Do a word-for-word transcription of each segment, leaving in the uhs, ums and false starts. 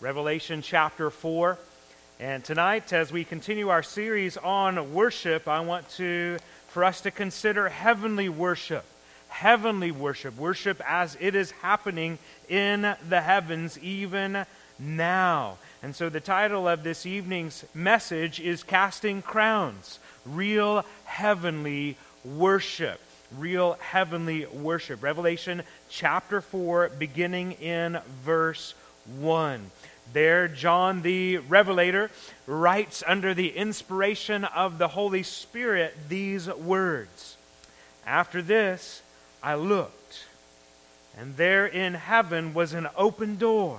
Revelation chapter four. And tonight, as we continue our series on worship, I want to for us to consider heavenly worship. Heavenly worship. Worship as it is happening in the heavens even now. And so the title of this evening's message is Casting Crowns. Real heavenly worship. Real heavenly worship. Revelation chapter four, beginning in verse one. There, John the Revelator writes under the inspiration of the Holy Spirit these words. After this, I looked, and there in heaven was an open door.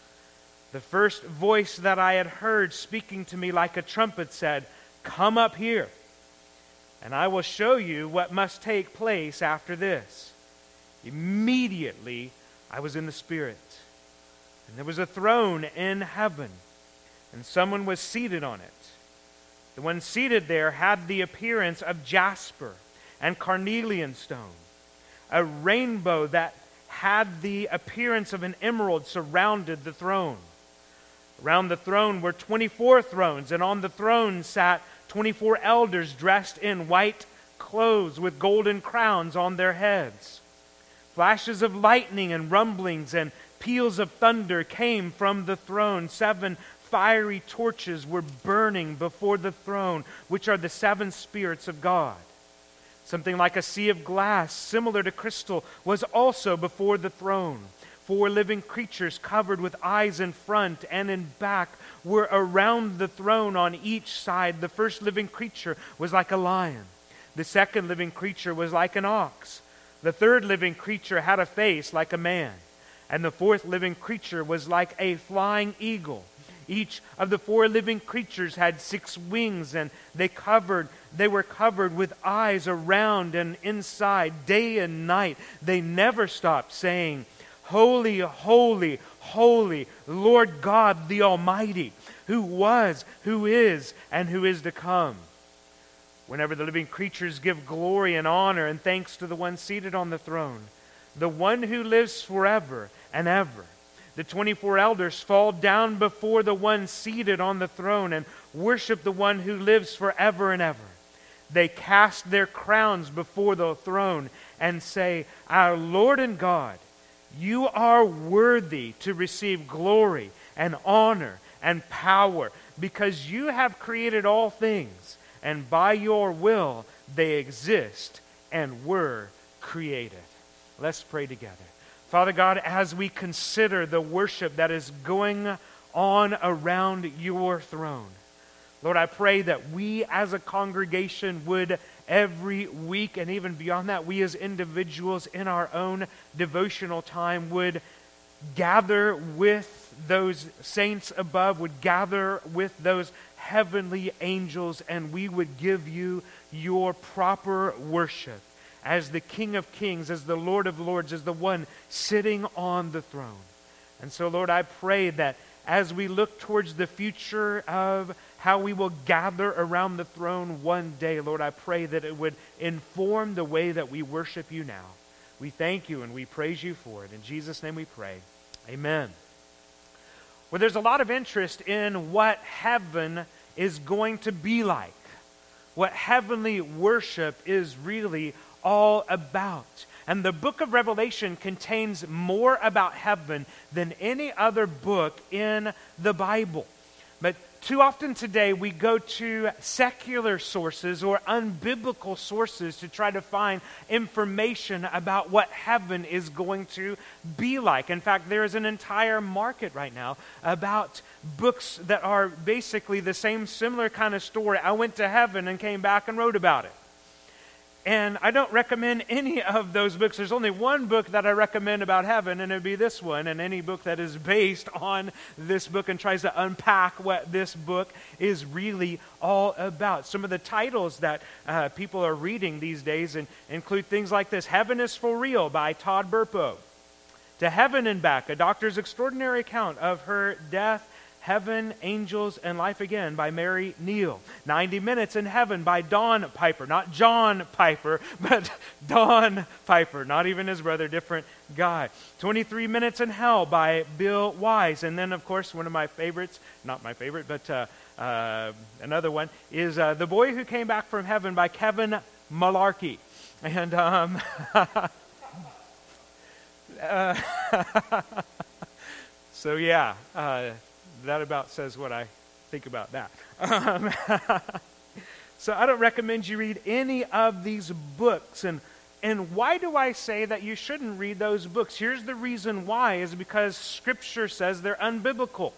The first voice that I had heard speaking to me like a trumpet said, "Come up here, and I will show you what must take place after this." Immediately, I was in the Spirit. And there was a throne in heaven, and someone was seated on it. The one seated there had the appearance of jasper and carnelian stone. A rainbow that had the appearance of an emerald surrounded the throne. Around the throne were twenty-four thrones, and on the throne sat twenty-four elders dressed in white clothes with golden crowns on their heads. Flashes of lightning and rumblings and peals of thunder came from the throne. Seven fiery torches were burning before the throne, which are the seven spirits of God. Something like a sea of glass, similar to crystal, was also before the throne. Four living creatures covered with eyes in front and in back were around the throne on each side. The first living creature was like a lion. The second living creature was like an ox. The third living creature had a face like a man. And the fourth living creature was like a flying eagle. Each of the four living creatures had six wings, and they covered, they were covered with eyes around and inside, day and night. They never stopped saying, "Holy, holy, holy, Lord God the Almighty, who was, who is, and who is to come." Whenever the living creatures give glory and honor and thanks to the one seated on the throne, the one who lives forever and ever, the twenty-four elders fall down before the one seated on the throne and worship the one who lives forever and ever. They cast their crowns before the throne and say, "Our Lord and God, you are worthy to receive glory and honor and power, because you have created all things, and by your will they exist and were created." Let's pray together. Father God, as we consider the worship that is going on around your throne, Lord, I pray that we as a congregation would every week, and even beyond that, we as individuals in our own devotional time would gather with those saints above, would gather with those heavenly angels, and we would give you your proper worship as the King of Kings, as the Lord of Lords, as the one sitting on the throne. And so, Lord, I pray that as we look towards the future of how we will gather around the throne one day, Lord, I pray that it would inform the way that we worship you now. We thank you and we praise you for it. In Jesus' name we pray. Amen. Well, there's a lot of interest in what heaven is going to be like, what heavenly worship is really all about. And the book of Revelation contains more about heaven than any other book in the Bible. But too often today we go to secular sources or unbiblical sources to try to find information about what heaven is going to be like. In fact, there is an entire market right now about books that are basically the same similar kind of story. I went to heaven and came back and wrote about it. And I don't recommend any of those books. There's only one book that I recommend about heaven, and it would be this one. And any book that is based on this book and tries to unpack what this book is really all about. Some of the titles that uh, people are reading these days and include things like this: Heaven is for Real by Todd Burpo. To Heaven and Back, a doctor's extraordinary account of her death Heaven, Angels, and Life Again by Mary Neal. ninety Minutes in Heaven by Don Piper. Not John Piper, but Don Piper. Not even his brother, different guy. twenty-three Minutes in Hell by Bill Wise. And then, of course, one of my favorites, not my favorite, but uh, uh, another one, is uh, The Boy Who Came Back from Heaven by Kevin Malarkey. And, um... uh, so, yeah, uh... that about says what I think about that. Um, so I don't recommend you read any of these books. And and why do I say that you shouldn't read those books? Here's the reason why, is because Scripture says they're unbiblical.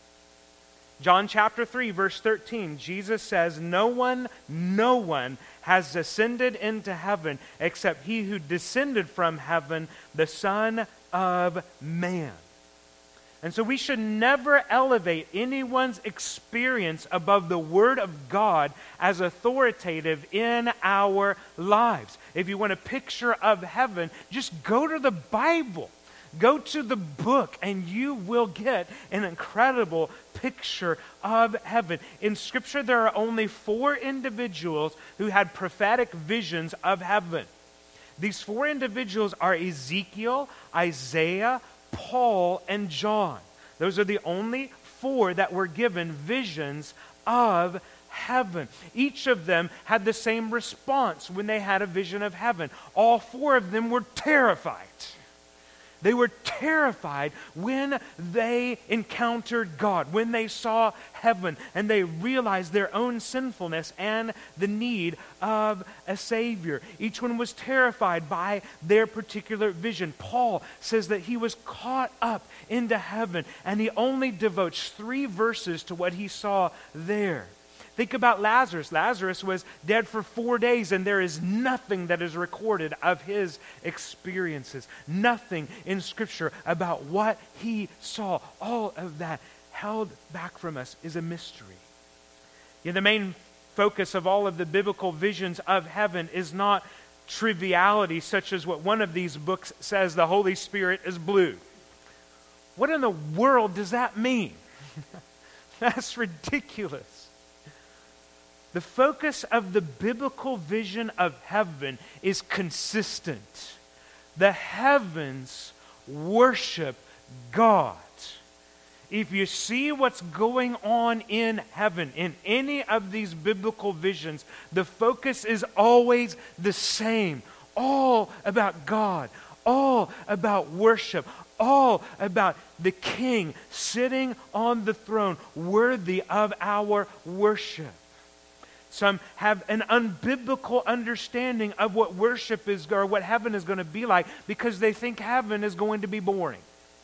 John chapter three, verse thirteen, Jesus says, No one, no one has ascended into heaven except he who descended from heaven, the Son of Man. And so we should never elevate anyone's experience above the Word of God as authoritative in our lives. If you want a picture of heaven, just go to the Bible. Go to the book and you will get an incredible picture of heaven. In Scripture, there are only four individuals who had prophetic visions of heaven. These four individuals are Ezekiel, Isaiah, Paul, and John. Those are the only four that were given visions of heaven. Each of them had the same response when they had a vision of heaven. All four of them were terrified. They were terrified when they encountered God, when they saw heaven, and they realized their own sinfulness and the need of a Savior. Each one was terrified by their particular vision. Paul says that he was caught up into heaven, and he only devotes three verses to what he saw there. Think about Lazarus. Lazarus was dead for four days, and there is nothing that is recorded of his experiences. Nothing in Scripture about what he saw. All of that held back from us is a mystery. Yet the main focus of all of the biblical visions of heaven is not triviality, such as what one of these books says, the Holy Spirit is blue. What in the world does that mean? That's ridiculous. The focus of the biblical vision of heaven is consistent. The heavens worship God. If you see what's going on in heaven, in any of these biblical visions, the focus is always the same. All about God. All about worship. All about the King sitting on the throne, worthy of our worship. Some have an unbiblical understanding of what worship is, or what heaven is going to be like, because they think heaven is going to be boring.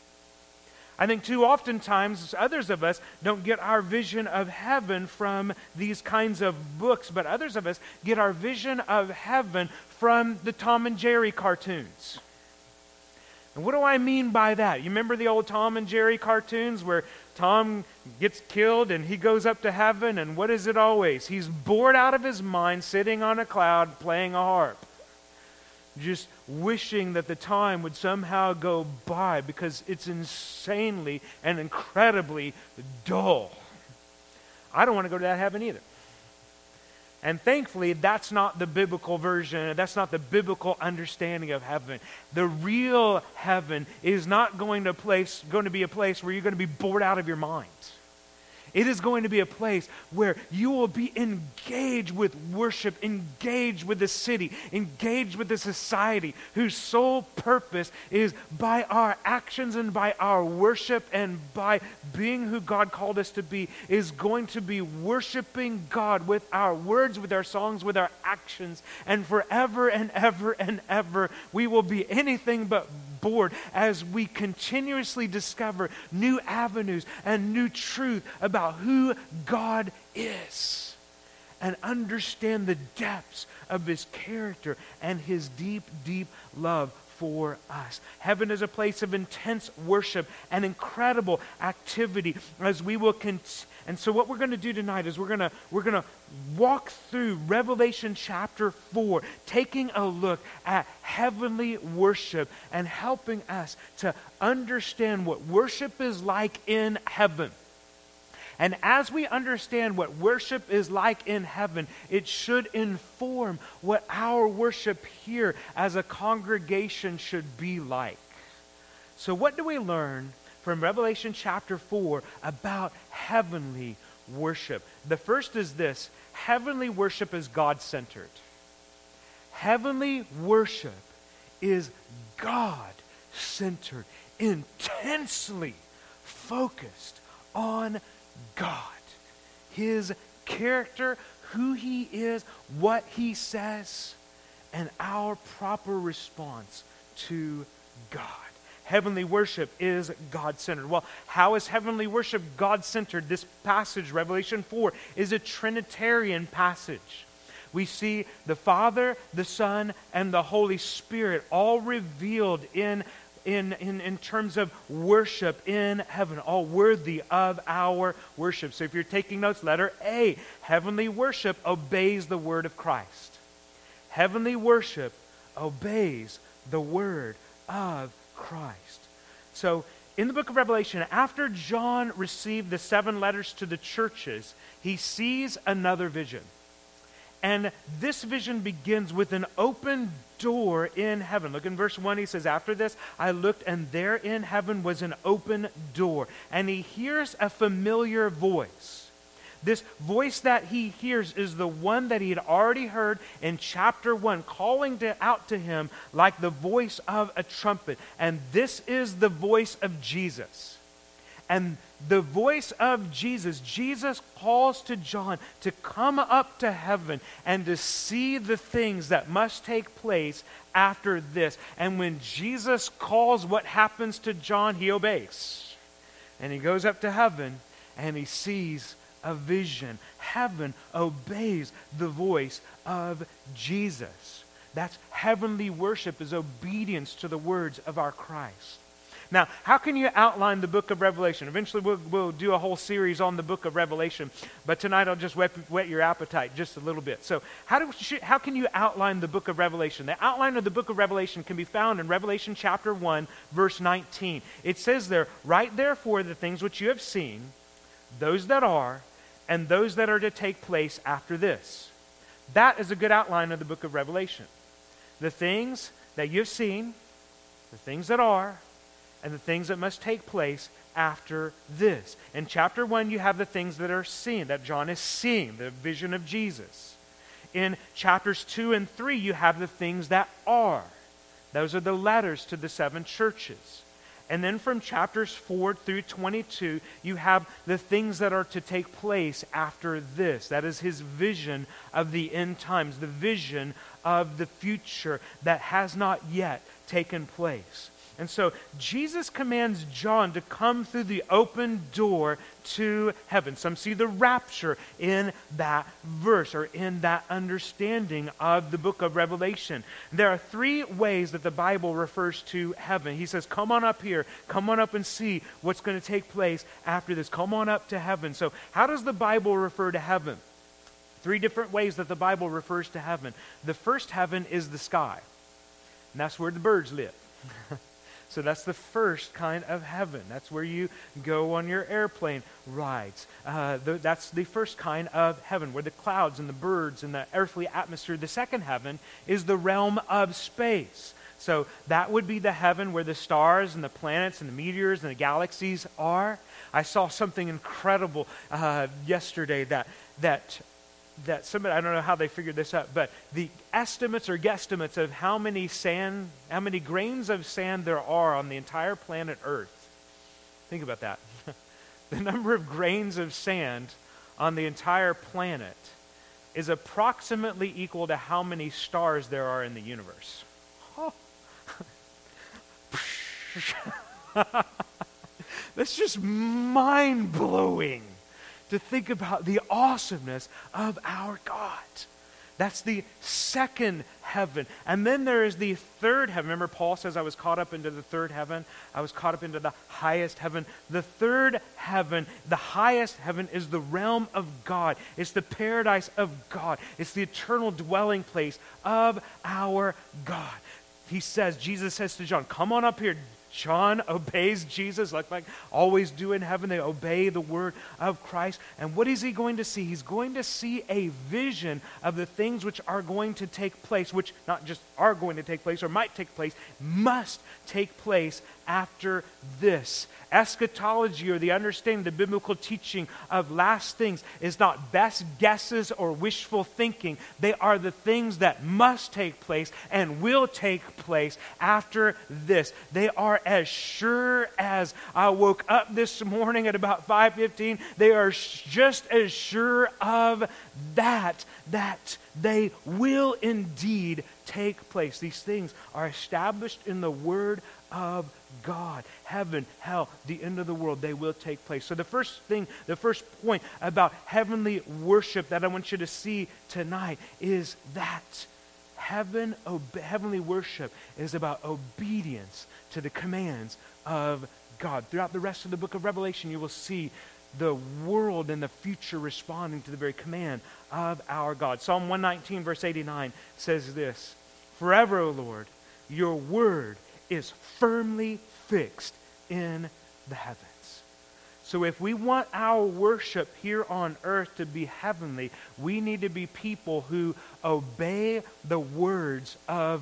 I think too oftentimes others of us don't get our vision of heaven from these kinds of books, but others of us get our vision of heaven from the Tom and Jerry cartoons. And what do I mean by that? You remember the old Tom and Jerry cartoons where Tom gets killed and he goes up to heaven, and what is it always? He's bored out of his mind, sitting on a cloud playing a harp, just wishing that the time would somehow go by because it's insanely and incredibly dull. I don't want to go to that heaven either. And thankfully, that's not the biblical version. That's not the biblical understanding of heaven. The real heaven is not going to place, going to be a place where you're going to be bored out of your mind. It is going to be a place where you will be engaged with worship, engaged with the city, engaged with the society, whose sole purpose is by our actions and by our worship and by being who God called us to be, is going to be worshiping God with our words, with our songs, with our actions. And forever and ever and ever, we will be anything but bored as we continuously discover new avenues and new truth about who God is and understand the depths of His character and His deep, deep love for us. Heaven is a place of intense worship and incredible activity as we will continue. And so what we're going to do tonight is we're going to we're going to walk through Revelation chapter four, taking a look at heavenly worship and helping us to understand what worship is like in heaven. And as we understand what worship is like in heaven, it should inform what our worship here as a congregation should be like. So what do we learn from Revelation chapter four about heavenly worship? The first is this: heavenly worship is God-centered. Heavenly worship is God-centered, intensely focused on God, His character, who He is, what He says, and our proper response to God. Heavenly worship is God-centered. Well, how is heavenly worship God-centered? This passage, Revelation four, is a Trinitarian passage. We see the Father, the Son, and the Holy Spirit all revealed in, in, in, in terms of worship in heaven, all worthy of our worship. So if you're taking notes, letter A, heavenly worship obeys the word of Christ. Heavenly worship obeys the word of Christ. So in the book of Revelation, after John received the seven letters to the churches, he sees another vision. And this vision begins with an open door in heaven. Look in verse one, he says, after this I looked, and there in heaven was an open door. And he hears a familiar voice. This voice that he hears is the one that he had already heard in chapter one, calling to, out to him like the voice of a trumpet. And this is the voice of Jesus. And the voice of Jesus, Jesus calls to John to come up to heaven and to see the things that must take place after this. And when Jesus calls, what happens to John? He obeys. And he goes up to heaven and he sees a vision. Heaven obeys the voice of Jesus. That's heavenly worship, is obedience to the words of our Christ. Now, how can you outline the book of Revelation? Eventually we'll, we'll do a whole series on the book of Revelation, but tonight I'll just whet, whet your appetite just a little bit. So how, do, how can you outline the book of Revelation? The outline of the book of Revelation can be found in Revelation chapter one, verse nineteen. It says there, "Write therefore the things which you have seen, those that are, and those that are to take place after this." That is a good outline of the book of Revelation. The things that you've seen, the things that are, and the things that must take place after this. In chapter one, you have the things that are seen, that John is seeing, the vision of Jesus. In chapters two and three, you have the things that are. Those are the letters to the seven churches. And then from chapters four through twenty-two, you have the things that are to take place after this. That is his vision of the end times, the vision of the future that has not yet taken place. And so Jesus commands John to come through the open door to heaven. Some see the rapture in that verse, or in that understanding of the book of Revelation. There are three ways that the Bible refers to heaven. He says, come on up here. Come on up and see what's going to take place after this. Come on up to heaven. So how does the Bible refer to heaven? Three different ways that the Bible refers to heaven. The first heaven is the sky. And that's where the birds live. So that's the first kind of heaven. That's where you go on your airplane rides. Uh, the, that's the first kind of heaven, where the clouds and the birds and the earthly atmosphere. The second heaven is the realm of space. So that would be the heaven where the stars and the planets and the meteors and the galaxies are. I saw something incredible uh, yesterday that that that somebody, I don't know how they figured this out, but the estimates or guesstimates of how many sand, how many grains of sand there are on the entire planet Earth. Think about that. The number of grains of sand on the entire planet is approximately equal to how many stars there are in the universe. Oh. That's just mind-blowing to think about the awesomeness of our God. That's the second heaven. And then there is the third heaven. Remember, Paul says, I was caught up into the third heaven. I was caught up into the highest heaven. The third heaven, the highest heaven, is the realm of God. It's the paradise of God. It's the eternal dwelling place of our God. He says, Jesus says to John, come on up here. John obeys Jesus, like, like always do in heaven. They obey the word of Christ. And what is he going to see? He's going to see a vision of the things which are going to take place, which not just are going to take place or might take place, must take place after this. Eschatology, or the understanding, the biblical teaching of last things, is not best guesses or wishful thinking. They are the things that must take place and will take place after this. They are as sure as I woke up this morning at about five fifteen. They are just as sure of that, that they will indeed take place. These things are established in the Word of God. Heaven, hell, the end of the world, they will take place. So the first thing, the first point about heavenly worship that I want you to see tonight is that heaven, obe- heavenly worship is about obedience to the commands of God. Throughout the rest of the book of Revelation, you will see the world in the future responding to the very command of our God. Psalm one nineteen, verse eighty-nine says this: "Forever, O Lord, your word is firmly fixed in the heavens." So if we want our worship here on earth to be heavenly, we need to be people who obey the words of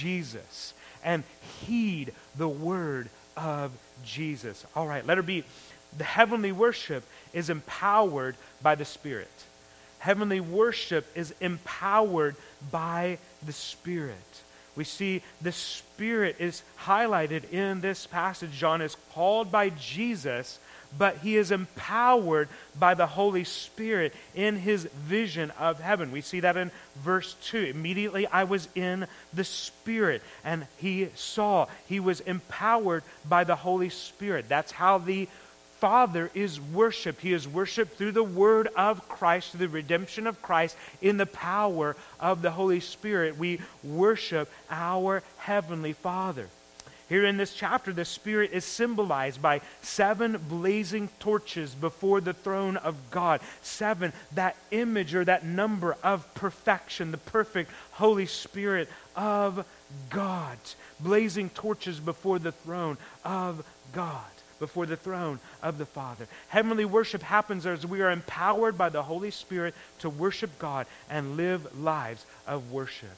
Jesus and heed the word of Jesus. All right, letter B. The heavenly worship is empowered by the Spirit. Heavenly worship is empowered by the Spirit. We see the Spirit is highlighted in this passage. John is called by Jesus, but he is empowered by the Holy Spirit in his vision of heaven. We see that in verse two. Immediately I was in the Spirit, and he saw. He was empowered by the Holy Spirit. That's how the Father is worshiped. He is worshiped through the word of Christ, through the redemption of Christ, in the power of the Holy Spirit. We worship our Heavenly Father. Here in this chapter, the Spirit is symbolized by seven blazing torches before the throne of God. Seven, that image or that number of perfection, the perfect Holy Spirit of God. Blazing torches before the throne of God, before the throne of the Father. Heavenly worship happens as we are empowered by the Holy Spirit to worship God and live lives of worship.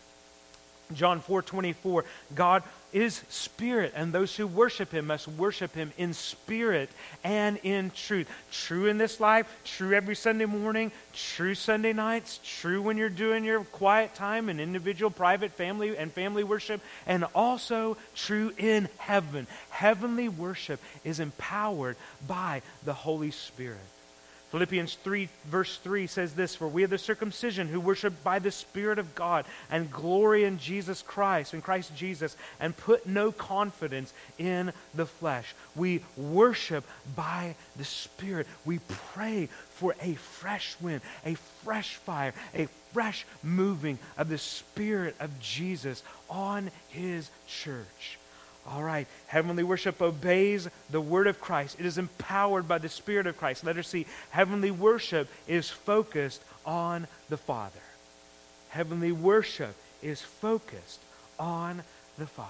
John four twenty-four, God is spirit, and those who worship him must worship him in spirit and in truth. True in this life, true every Sunday morning, true Sunday nights, true when you're doing your quiet time and individual, private, family, and family worship, and also true in heaven. Heavenly worship is empowered by the Holy Spirit. Philippians three, verse three says this: "For we are the circumcision who worship by the Spirit of God and glory in Jesus Christ, in Christ Jesus, and put no confidence in the flesh." We worship by the Spirit. We pray for a fresh wind, a fresh fire, a fresh moving of the Spirit of Jesus on his church. All right, heavenly worship obeys the word of Christ. It is empowered by the Spirit of Christ. Let us see, heavenly worship is focused on the Father. Heavenly worship is focused on the Father.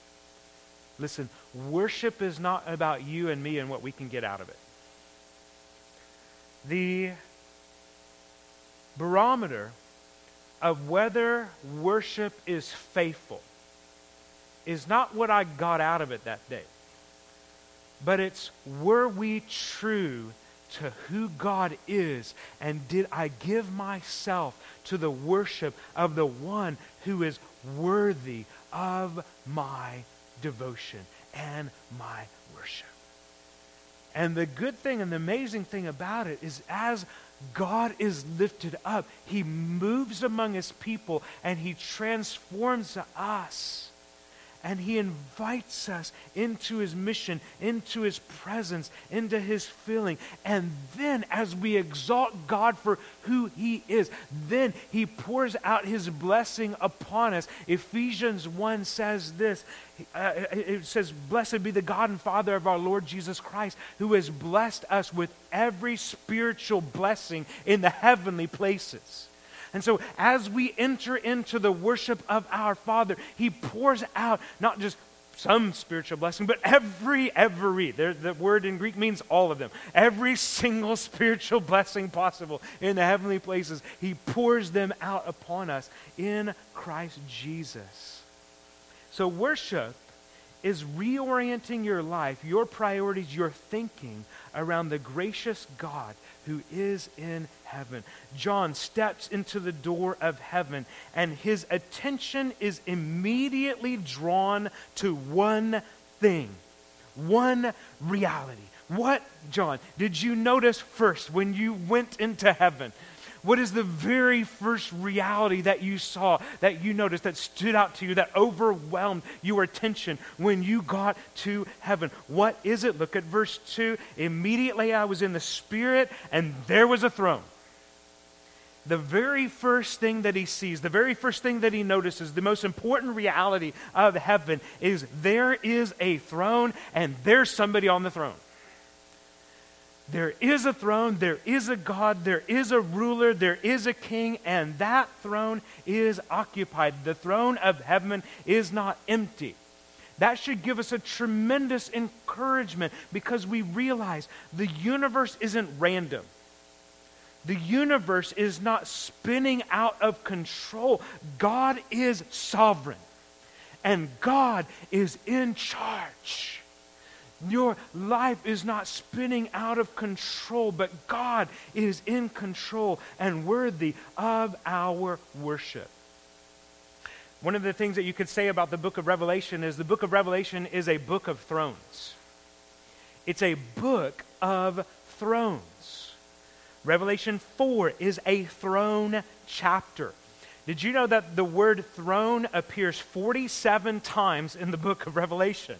Listen, worship is not about you and me and what we can get out of it. The barometer of whether worship is faithful is not what I got out of it that day, but it's, were we true to who God is, and did I give myself to the worship of the one who is worthy of my devotion and my worship. And the good thing and the amazing thing about it is, as God is lifted up, he moves among his people and he transforms us. And he invites us into his mission, into his presence, into his filling. And then as we exalt God for who he is, then he pours out his blessing upon us. Ephesians one says this, uh, it says, "Blessed be the God and Father of our Lord Jesus Christ, who has blessed us with every spiritual blessing in the heavenly places." And so as we enter into the worship of our Father, he pours out not just some spiritual blessing, but every, every, the, the word in Greek means all of them. Every single spiritual blessing possible in the heavenly places, he pours them out upon us in Christ Jesus. So worship is reorienting your life, your priorities, your thinking around the gracious God who is in heaven. John steps into the door of heaven, and his attention is immediately drawn to one thing, one reality. What, John, did you notice first when you went into heaven? What is the very first reality that you saw, that you noticed, that stood out to you, that overwhelmed your attention when you got to heaven? What is it? Look at verse two. Immediately I was in the Spirit, and there was a throne. The very first thing that he sees, the very first thing that he notices, the most important reality of heaven is there is a throne, and there's somebody on the throne. There is a throne, there is a God, there is a ruler, there is a king, and that throne is occupied. The throne of heaven is not empty. That should give us a tremendous encouragement because we realize the universe isn't random. The universe is not spinning out of control. God is sovereign, and God is in charge. Your life is not spinning out of control, but God is in control and worthy of our worship. One of the things that you could say about the book of Revelation is the book of Revelation is a book of thrones. It's a book of thrones. Revelation four is a throne chapter. Did you know that the word throne appears forty-seven times in the book of Revelation?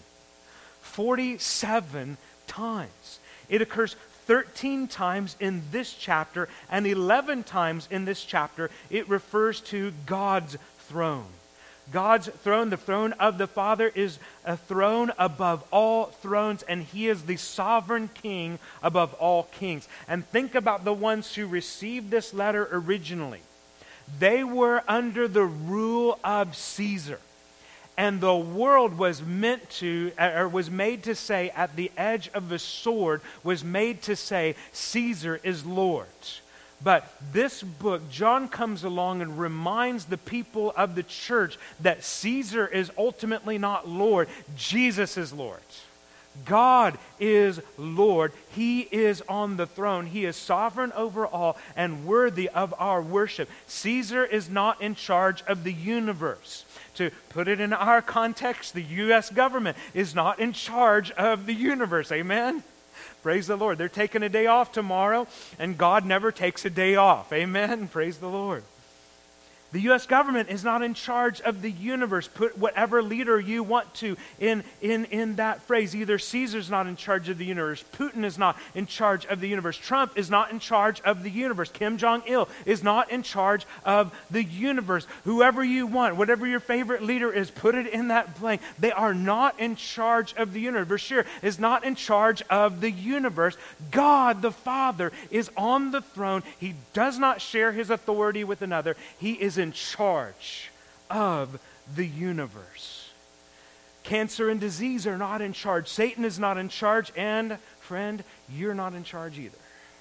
forty-seven times. It occurs thirteen times in this chapter, and eleven times in this chapter it refers to God's throne. God's throne, the throne of the Father, is a throne above all thrones, and he is the sovereign king above all kings. And think about the ones who received this letter originally. They were under the rule of Caesar. And the world was meant to, or was made to say, at the edge of the sword, was made to say, Caesar is Lord. But this book, John comes along and reminds the people of the church that Caesar is ultimately not Lord. Jesus is Lord. God is Lord. He is on the throne. He is sovereign over all and worthy of our worship. Caesar is not in charge of the universe. To put it in our context, the U S government is not in charge of the universe. Amen? Praise the Lord. They're taking a day off tomorrow, and God never takes a day off. Amen? Praise the Lord. The U S government is not in charge of the universe. Put whatever leader you want to in, in, in that phrase. Either Caesar's not in charge of the universe. Putin is not in charge of the universe. Trump is not in charge of the universe. Kim Jong-il is not in charge of the universe. Whoever you want, whatever your favorite leader is, put it in that blank. They are not in charge of the universe. Sure, is not in charge of the universe. God the Father is on the throne. He does not share his authority with another. He is in in charge of the universe. Cancer and disease are not in charge. Satan is not in charge. And, friend, you're not in charge either.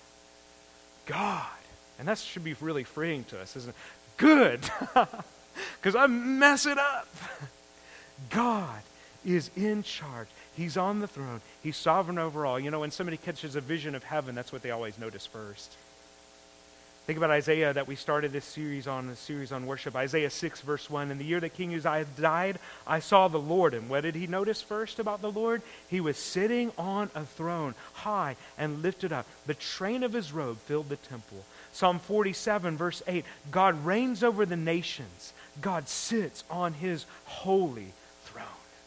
God. And that should be really freeing to us, isn't it? Good. Because I mess it up. God is in charge. He's on the throne. He's sovereign over all. You know, when somebody catches a vision of heaven, that's what they always notice first. Think about Isaiah that we started this series on, this series on worship. Isaiah six verse one, in the year that King Uzziah died, I saw the Lord. And what did he notice first about the Lord? He was sitting on a throne, high and lifted up. The train of his robe filled the temple. Psalm forty-seven verse eight, God reigns over the nations. God sits on his holy throne.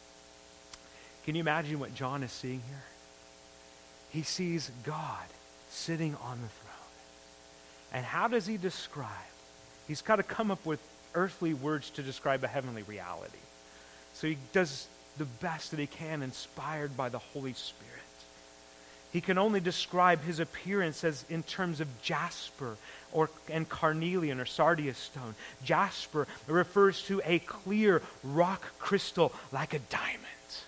Can you imagine what John is seeing here? He sees God sitting on the throne. And how does he describe? He's got to come up with earthly words to describe a heavenly reality. So he does the best that he can, inspired by the Holy Spirit. He can only describe his appearance as in terms of jasper or and carnelian or sardius stone. Jasper refers to a clear rock crystal like a diamond.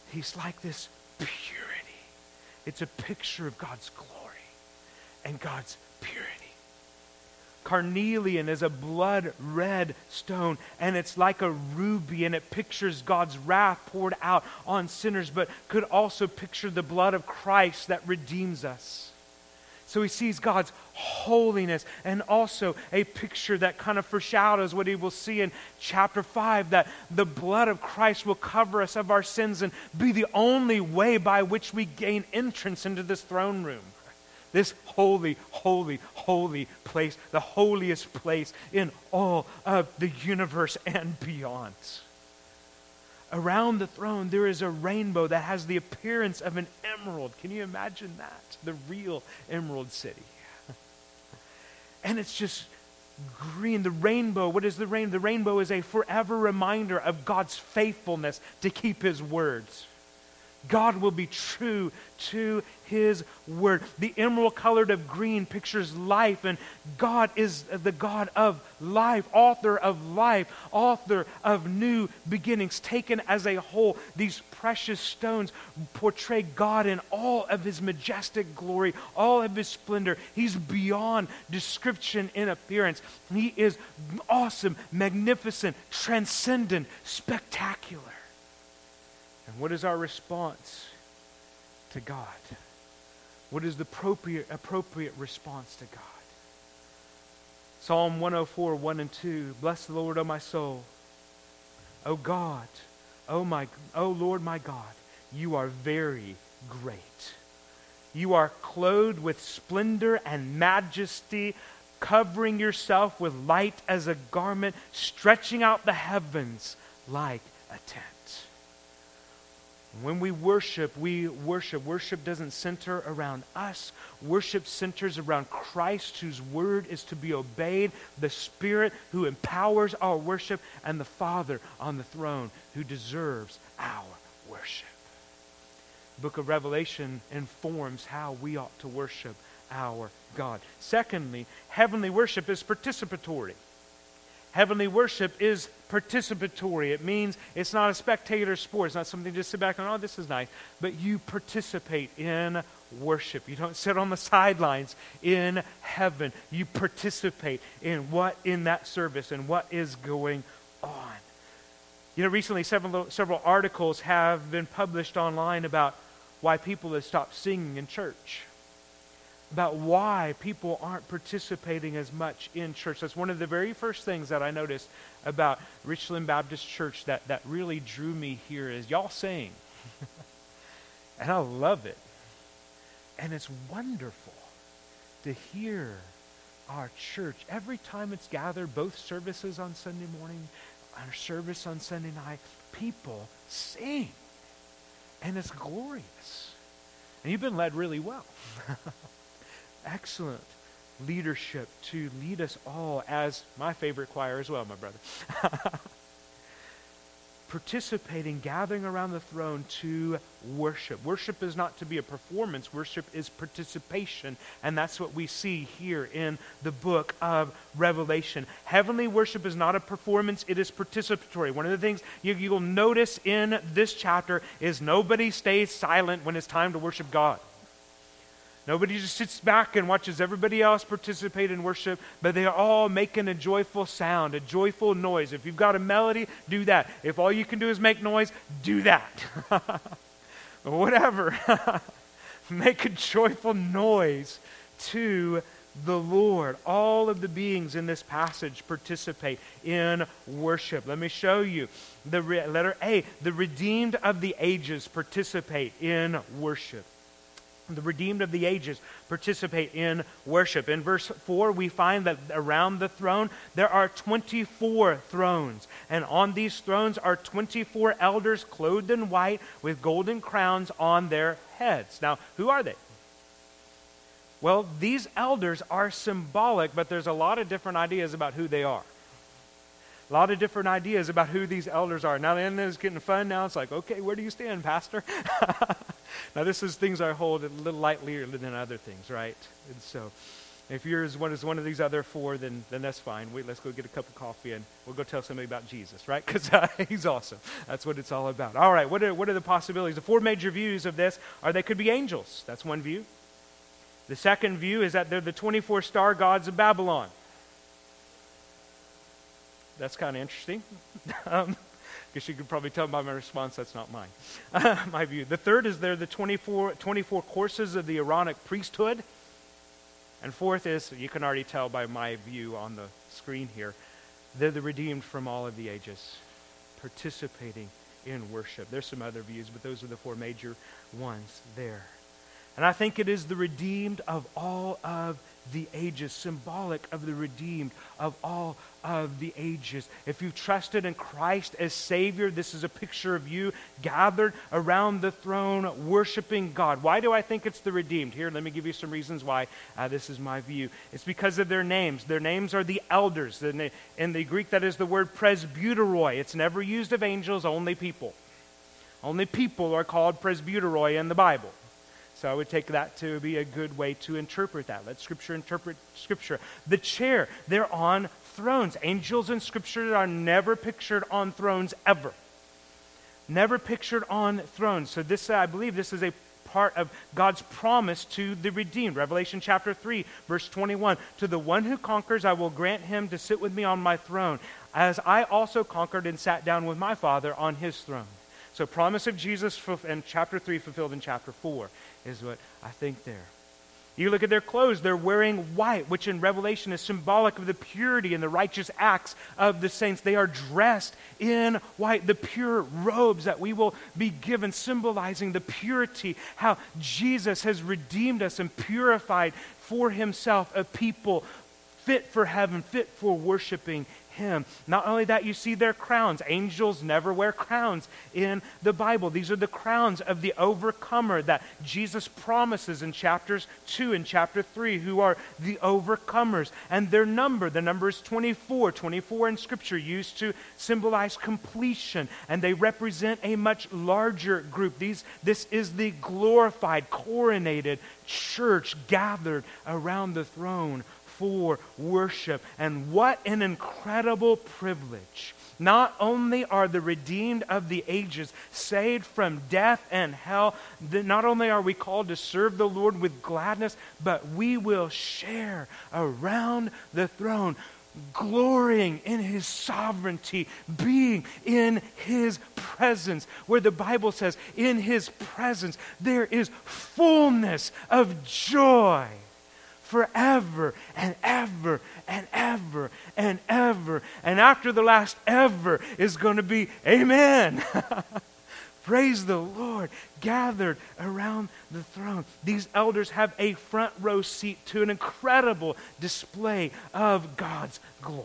He's like this purity. It's a picture of God's glory and God's purity. Carnelian is a blood red stone, and it's like a ruby, and it pictures God's wrath poured out on sinners, but could also picture the blood of Christ that redeems us. So he sees God's holiness, and also a picture that kind of foreshadows what he will see in chapter five, that the blood of Christ will cover us of our sins and be the only way by which we gain entrance into this throne room. This holy, holy, holy place, the holiest place in all of the universe and beyond. Around the throne, there is a rainbow that has the appearance of an emerald. Can you imagine that? The real Emerald City. And it's just green. The rainbow, what is the rainbow? The rainbow is a forever reminder of God's faithfulness to keep his words. God will be true to his word. The emerald colored of green pictures life, and God is the God of life, author of life, author of new beginnings. Taken as a whole, these precious stones portray God in all of his majestic glory, all of his splendor. He's beyond description in appearance. He is awesome, magnificent, transcendent, spectacular. And what is our response to God? What is the appropriate, appropriate response to God? Psalm one oh four, one and two. Bless the Lord, O my soul. O God, O my, O Lord my God, you are very great. You are clothed with splendor and majesty, covering yourself with light as a garment, stretching out the heavens like a tent. When we worship, we worship. Worship doesn't center around us. Worship centers around Christ, whose word is to be obeyed, the Spirit who empowers our worship, and the Father on the throne who deserves our worship. The book of Revelation informs how we ought to worship our God. Secondly, heavenly worship is participatory. Heavenly worship is participatory. It means it's not a spectator sport. It's not something to just sit back and, oh, this is nice. But you participate in worship. You don't sit on the sidelines in heaven. You participate in what in that service and what is going on. You know, recently several, several articles have been published online about why people have stopped singing in church. About why people aren't participating as much in church. That's one of the very first things that I noticed about Richland Baptist Church that, that really drew me here is y'all sing. And I love it. And it's wonderful to hear our church, every time it's gathered, both services on Sunday morning, our service on Sunday night, people sing. And it's glorious. And you've been led really well. Excellent leadership to lead us all as my favorite choir as well, my brother. Participating, gathering around the throne to worship. Worship is not to be a performance. Worship is participation. And that's what we see here in the book of Revelation. Heavenly worship is not a performance. It is participatory. One of the things you, you'll notice in this chapter is nobody stays silent when it's time to worship God. Nobody just sits back and watches everybody else participate in worship, but they are all making a joyful sound, a joyful noise. If you've got a melody, do that. If all you can do is make noise, do that. Whatever. Make a joyful noise to the Lord. All of the beings in this passage participate in worship. Let me show you. The re- letter A, the redeemed of the ages participate in worship. The redeemed of the ages participate in worship. In verse four, we find that around the throne, there are twenty-four thrones. And on these thrones are twenty-four elders clothed in white with golden crowns on their heads. Now, who are they? Well, these elders are symbolic, but there's a lot of different ideas about who they are. A lot of different ideas about who these elders are. Now, then it's getting fun now. It's like, okay, where do you stand, Pastor? Now, this is things I hold a little lightlier than other things, right? And so, If yours one is one of these other four, then then that's fine. We, let's go get a cup of coffee and we'll go tell somebody about Jesus, right? Because uh, he's awesome. That's what it's all about. All right, what are, what are the possibilities? The four major views of this are they could be angels. That's one view. The second view is that they're the twenty-four star gods of Babylon. That's kind of interesting. um, guess you could probably tell by my response that's not mine. Uh, my view. The third is they're the twenty-four, twenty-four courses of the Aaronic priesthood. And fourth is, you can already tell by my view on the screen here, they're the redeemed from all of the ages, participating in worship. There's some other views, but those are the four major ones there. And I think it is the redeemed of all of the ages, symbolic of the redeemed of all of the ages. If you've trusted in Christ as Savior, this is a picture of you gathered around the throne worshiping God. Why do I think it's the redeemed? Here, let me give you some reasons why uh, this is my view. It's because of their names. Their names are the elders. In the Greek, that is the word presbyteroi. It's never used of angels, only people. Only people are called presbyteroi in the Bible. So I would take that to be a good way to interpret that. Let Scripture interpret Scripture. The chair, they're on thrones. Angels in Scripture are never pictured on thrones ever. Never pictured on thrones. So this, I believe this is a part of God's promise to the redeemed. Revelation chapter three, verse twenty-one. To the one who conquers, I will grant him to sit with me on my throne, as I also conquered and sat down with my Father on his throne. So promise of Jesus in chapter three fulfilled in chapter four is what I think there. You look at their clothes, they're wearing white, which in Revelation is symbolic of the purity and the righteous acts of the saints. They are dressed in white, the pure robes that we will be given, symbolizing the purity, how Jesus has redeemed us and purified for himself a people fit for heaven, fit for worshiping him. Not only that, you see their crowns. Angels never wear crowns in the Bible. These are the crowns of the overcomer that Jesus promises in chapters two and chapter three, who are the overcomers. And their number, the number is twenty-four. twenty-four in Scripture used to symbolize completion, and they represent a much larger group. These, this is the glorified, coronated church gathered around the throne for worship. And what an incredible privilege. Not only are the redeemed of the ages saved from death and hell, not only are we called to serve the Lord with gladness, but we will share around the throne, glorying in his sovereignty, being in his presence, where the Bible says, in his presence there is fullness of joy. Forever and ever and ever and ever. And after the last ever is going to be amen. Praise the Lord. Gathered around the throne. These elders have a front row seat to an incredible display of God's glory.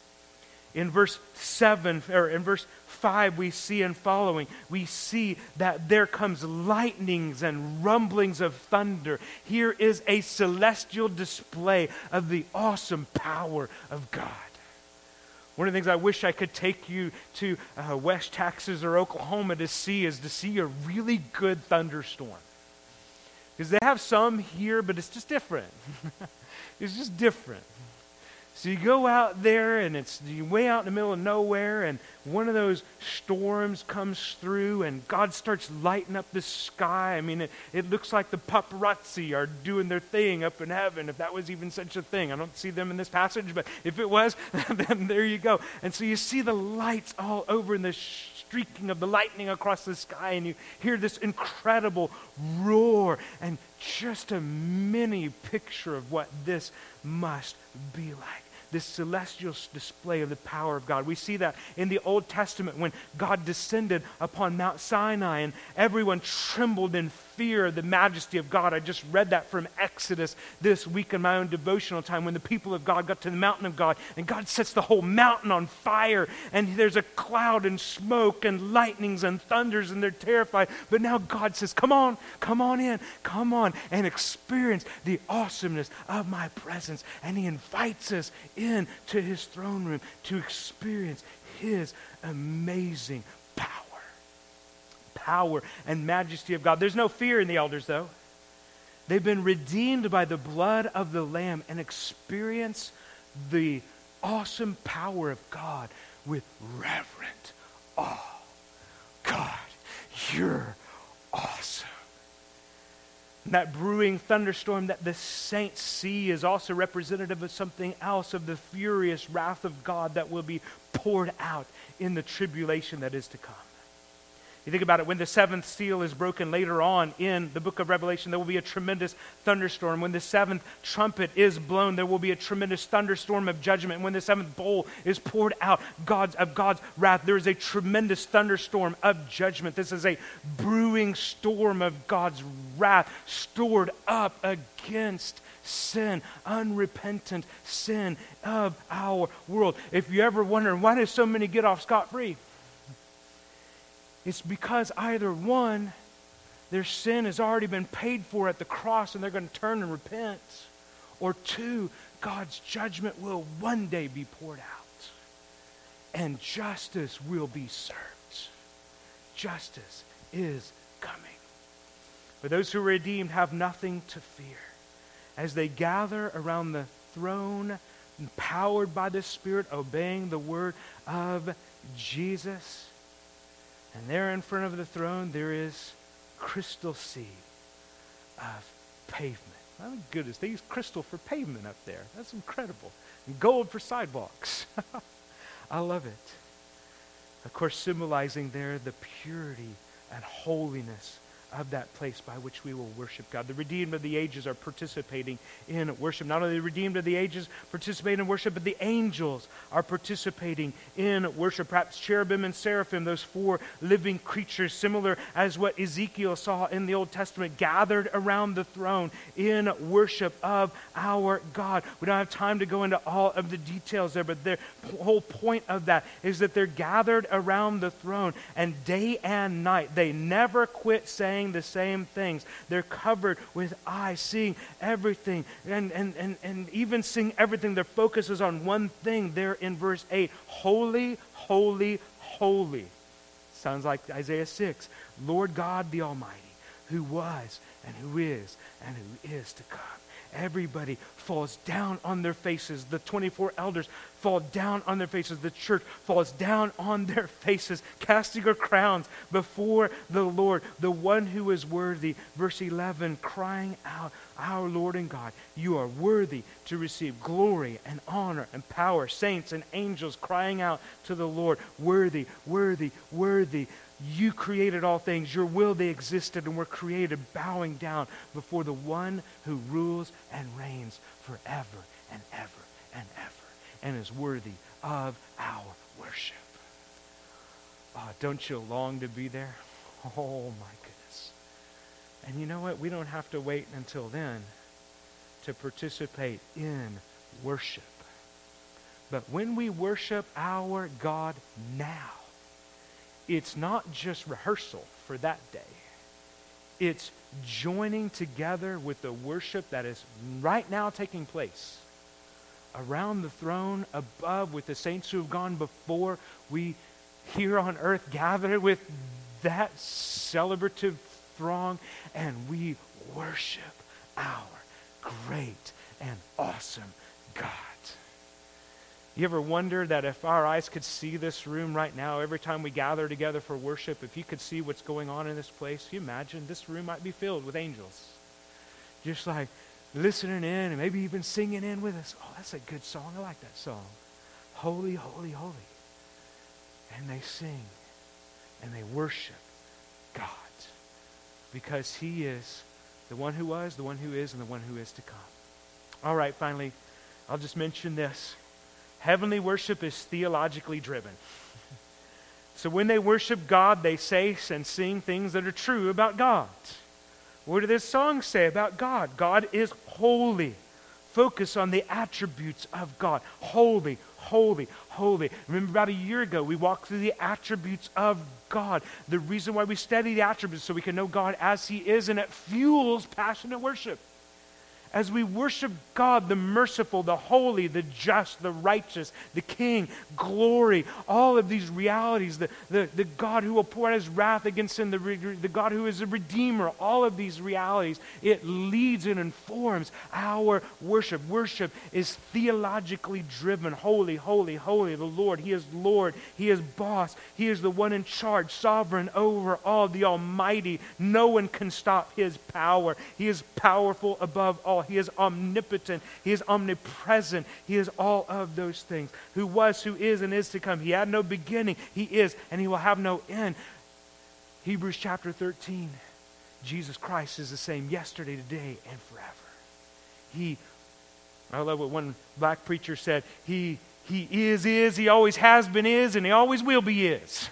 In verse seven, or in verse five, we see and following, we see that there comes lightnings and rumblings of thunder. Here is a celestial display of the awesome power of God. One of the things I wish I could take you to uh, West Texas or Oklahoma to see is to see a really good thunderstorm. Because they have some here, but it's just different. It's just different. So you go out there, and it's you're way out in the middle of nowhere, and one of those storms comes through, and God starts lighting up the sky. I mean, it, it looks like the paparazzi are doing their thing up in heaven, if that was even such a thing. I don't see them in this passage, but if it was, then there you go. And so you see the lights all over and the streaking of the lightning across the sky, and you hear this incredible roar, and just a mini picture of what this must be like. This celestial display of the power of God. We see that in the Old Testament when God descended upon Mount Sinai and everyone trembled in fear of the majesty of God. I just read that from Exodus this week in my own devotional time when the people of God got to the mountain of God and God sets the whole mountain on fire and there's a cloud and smoke and lightnings and thunders and they're terrified. But now God says, come on, come on in, come on and experience the awesomeness of my presence. And he invites us into his throne room to experience his amazing power. Power and majesty of God. There's no fear in the elders, though. They've been redeemed by the blood of the Lamb and experience the awesome power of God with reverent awe. God, you're awesome. And that brewing thunderstorm that the saints see is also representative of something else, of the furious wrath of God that will be poured out in the tribulation that is to come. You think about it, when the seventh seal is broken later on in the book of Revelation, there will be a tremendous thunderstorm. When the seventh trumpet is blown, there will be a tremendous thunderstorm of judgment. When the seventh bowl is poured out God's, of God's wrath, there is a tremendous thunderstorm of judgment. This is a brewing storm of God's wrath stored up against sin, unrepentant sin of our world. If you ever wonder, why do so many get off scot-free? It's because either one, their sin has already been paid for at the cross and they're going to turn and repent, or two, God's judgment will one day be poured out and justice will be served. Justice is coming. But those who are redeemed have nothing to fear as they gather around the throne, empowered by the Spirit, obeying the word of Jesus. And there in front of the throne, there is crystal sea of pavement. My goodness, they use crystal for pavement up there. That's incredible. And gold for sidewalks. I love it. Of course, symbolizing there the purity and holiness of that place by which we will worship God. The redeemed of the ages are participating in worship. Not only the redeemed of the ages participate in worship, but the angels are participating in worship. Perhaps cherubim and seraphim, those four living creatures, similar as what Ezekiel saw in the Old Testament, gathered around the throne in worship of our God. We don't have time to go into all of the details there, but the whole point of that is that they're gathered around the throne, and day and night they never quit saying the same things. They're covered with eyes, seeing everything, and, and, and, and even seeing everything. Their focus is on one thing there in verse eight. Holy, holy, holy. Sounds like Isaiah six. Lord God the Almighty, who was and who is and who is to come. Everybody falls down on their faces. The twenty-four elders fall down on their faces. The church falls down on their faces, casting our crowns before the Lord, the one who is worthy. Verse eleven, crying out, our Lord and God, you are worthy to receive glory and honor and power. Saints and angels crying out to the Lord, worthy, worthy, worthy. You created all things. Your will, they existed and were created, bowing down before the one who rules and reigns forever and ever and ever and is worthy of our worship. Oh, don't you long to be there? Oh, my goodness. And you know what? We don't have to wait until then to participate in worship. But when we worship our God now, it's not just rehearsal for that day. It's joining together with the worship that is right now taking place around the throne above with the saints who have gone before. We here on earth gather with that celebrative throng, and we worship our great and awesome God. You ever wonder that if our eyes could see this room right now, every time we gather together for worship, if you could see what's going on in this place, you imagine this room might be filled with angels. Just like listening in and maybe even singing in with us. Oh, that's a good song. I like that song. Holy, holy, holy. And they sing and they worship God because He is the one who was, the one who is, and the one who is to come. All right, finally, I'll just mention this. Heavenly worship is theologically driven. So when they worship God, they say and sing things that are true about God. What do this song say about God? God is holy. Focus on the attributes of God. Holy, holy, holy. Remember about a year ago, we walked through the attributes of God. The reason why we study the attributes is so we can know God as He is, and it fuels passionate worship. As we worship God, the merciful, the holy, the just, the righteous, the King, glory, all of these realities, the, the, the God who will pour out his wrath against sin, the, the God who is a redeemer, all of these realities, it leads and informs our worship. Worship is theologically driven. Holy, holy, holy, the Lord. He is Lord. He is boss. He is the one in charge, sovereign over all, the Almighty. No one can stop his power. He is powerful above all. He is omnipotent. He is omnipresent. He is all of those things. Who was, who is, and is to come. He had no beginning. He is, and he will have no end. Hebrews chapter thirteen. Jesus Christ is the same yesterday, today, and forever. He, I love what one black preacher said. He, he is, is, he always has been, is, and he always will be, is.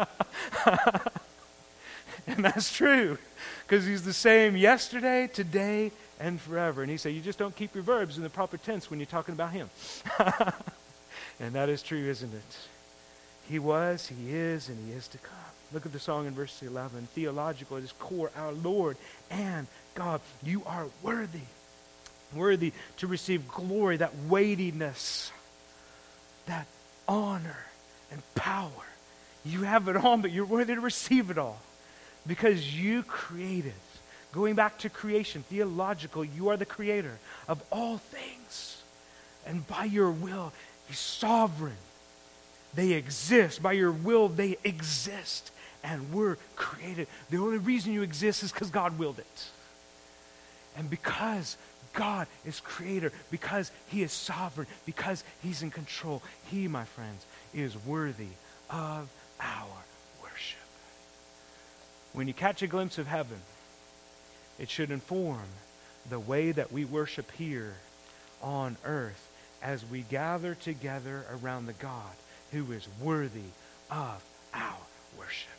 And that's true. Because he's the same yesterday, today, and forever. And he said, you just don't keep your verbs in the proper tense when you're talking about him. And that is true, isn't it? He was, he is, and he is to come. Look at the song in verse eleven. Theological at its core, our Lord and God, you are worthy. Worthy to receive glory, that weightiness, that honor and power. You have it all, but you're worthy to receive it all. Because you created. Going back to creation, theological, you are the creator of all things. And by your will, you're sovereign. They exist. By your will, they exist. And we're created. The only reason you exist is because God willed it. And because God is creator, because he is sovereign, because he's in control, he, my friends, is worthy of our worship. When you catch a glimpse of heaven, it should inform the way that we worship here on earth as we gather together around the God who is worthy of our worship.